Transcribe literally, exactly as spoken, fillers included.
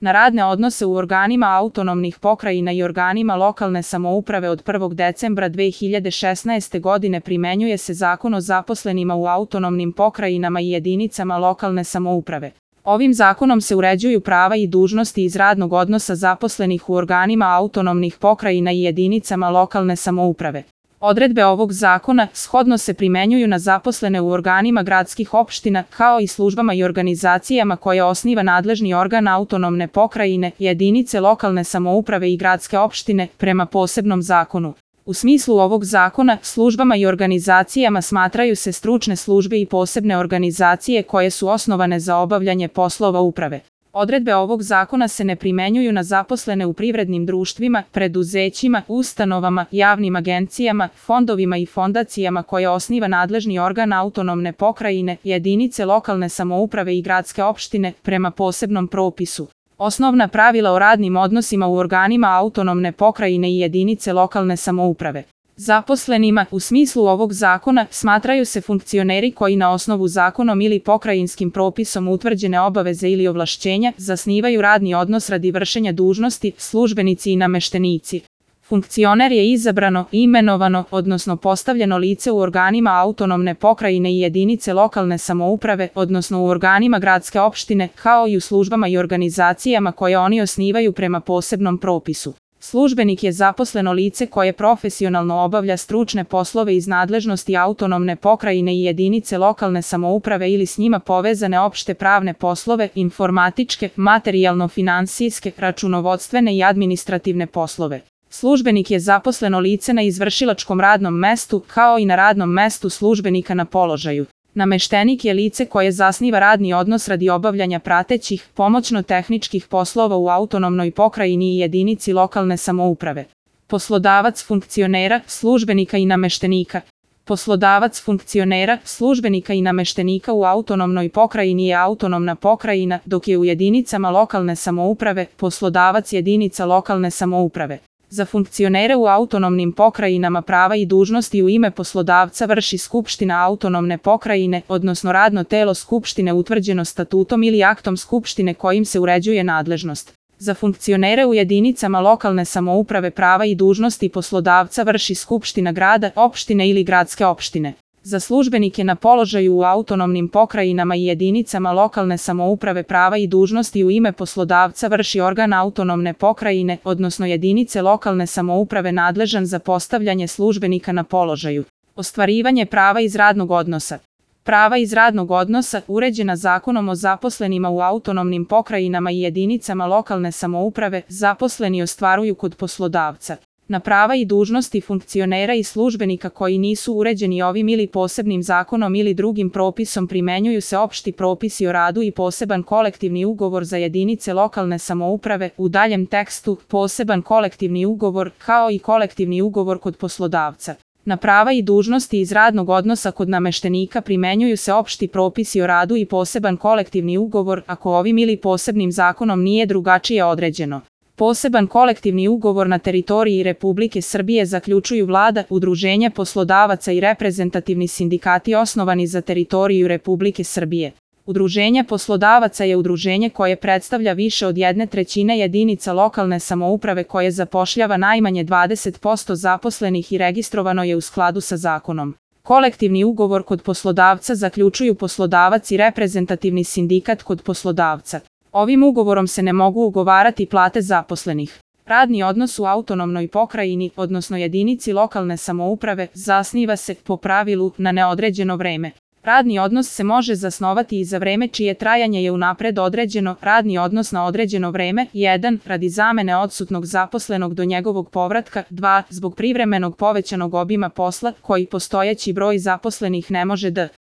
Na radne odnose u organima autonomnih pokrajina i organima lokalne samouprave od prvog decembra dve hiljade šesnaeste. godine primenjuje se Zakon o zaposlenima u autonomnim pokrajinama i jedinicama lokalne samouprave. Ovim zakonom se uređuju prava i dužnosti iz radnog odnosa zaposlenih u organima autonomnih pokrajina i jedinicama lokalne samouprave. Odredbe ovog zakona shodno se primenjuju na zaposlene u organima gradskih opština, kao i službama i organizacijama koje osniva nadležni organ autonomne pokrajine, jedinice lokalne samouprave i gradske opštine prema posebnom zakonu. U smislu ovog zakona, službama i organizacijama smatraju se stručne službe i posebne organizacije koje su osnovane za obavljanje poslova uprave. Odredbe ovog zakona se ne primenjuju na zaposlene u privrednim društvima, preduzećima, ustanovama, javnim agencijama, fondovima i fondacijama koje osniva nadležni organ autonomne pokrajine, jedinice lokalne samouprave i gradske opštine prema posebnom propisu. Osnovna pravila o radnim odnosima u organima autonomne pokrajine i jedinice lokalne samouprave. Zaposlenima, u smislu ovog zakona, smatraju se funkcioneri koji na osnovu zakonom ili pokrajinskim propisom utvrđene obaveze ili ovlašćenja zasnivaju radni odnos radi vršenja dužnosti, službenici i nameštenici. Funkcioner je izabrano, imenovano, odnosno postavljeno lice u organima autonomne pokrajine i jedinice lokalne samouprave, odnosno u organima gradske opštine, kao i u službama i organizacijama koje oni osnivaju prema posebnom propisu. Službenik je zaposleno lice koje profesionalno obavlja stručne poslove iz nadležnosti autonomne pokrajine i jedinice lokalne samouprave ili s njima povezane opšte pravne poslove, informatičke, materijalno-finansijske, računovodstvene i administrativne poslove. Službenik je zaposleno lice na izvršilačkom radnom mestu, kao i na radnom mestu službenika na položaju. Nameštenik je lice koje zasniva radni odnos radi obavljanja pratećih, pomoćno-tehničkih poslova u autonomnoj pokrajini i jedinici lokalne samouprave. Poslodavac funkcionera, službenika i nameštenika. Poslodavac funkcionera, službenika i nameštenika u autonomnoj pokrajini je autonomna pokrajina, dok je u jedinicama lokalne samouprave poslodavac jedinica lokalne samouprave. Za funkcionere u autonomnim pokrajinama prava i dužnosti u ime poslodavca vrši Skupština autonomne pokrajine, odnosno radno telo Skupštine utvrđeno statutom ili aktom Skupštine kojim se uređuje nadležnost. Za funkcionere u jedinicama lokalne samouprave prava i dužnosti poslodavca vrši Skupština grada, opštine ili gradske opštine. Za službenike na položaju u autonomnim pokrajinama i jedinicama lokalne samouprave prava i dužnosti u ime poslodavca vrši organ autonomne pokrajine, odnosno jedinice lokalne samouprave nadležan za postavljanje službenika na položaju. Ostvarivanje prava iz radnog odnosa. Prava iz radnog odnosa, uređena Zakonom o zaposlenima u autonomnim pokrajinama i jedinicama lokalne samouprave, zaposleni ostvaruju kod poslodavca. Na prava i dužnosti funkcionera i službenika koji nisu uređeni ovim ili posebnim zakonom ili drugim propisom primenjuju se opšti propisi o radu i poseban kolektivni ugovor za jedinice lokalne samouprave, u daljem tekstu poseban kolektivni ugovor, kao i kolektivni ugovor kod poslodavca. Na prava i dužnosti iz radnog odnosa kod nameštenika primenjuju se opšti propisi o radu i poseban kolektivni ugovor, ako ovim ili posebnim zakonom nije drugačije određeno. Poseban kolektivni ugovor na teritoriji Republike Srbije zaključuju vlada, udruženja poslodavaca i reprezentativni sindikati osnovani za teritoriju Republike Srbije. Udruženje poslodavaca je udruženje koje predstavlja više od jedne trećine jedinica lokalne samouprave koje zapošljava najmanje dvadeset posto zaposlenih i registrovano je u skladu sa zakonom. Kolektivni ugovor kod poslodavca zaključuju poslodavac i reprezentativni sindikat kod poslodavca. Ovim ugovorom se ne mogu ugovarati plate zaposlenih. Radni odnos u autonomnoj pokrajini, odnosno jedinici lokalne samouprave, zasniva se, po pravilu, na neodređeno vreme. Radni odnos se može zasnovati i za vreme čije trajanje je unapred određeno. Radni odnos na određeno vreme, jedan. Radi zamene odsutnog zaposlenog do njegovog povratka, dva. Zbog privremenog povećanog obima posla, koji postojeći broj zaposlenih ne može da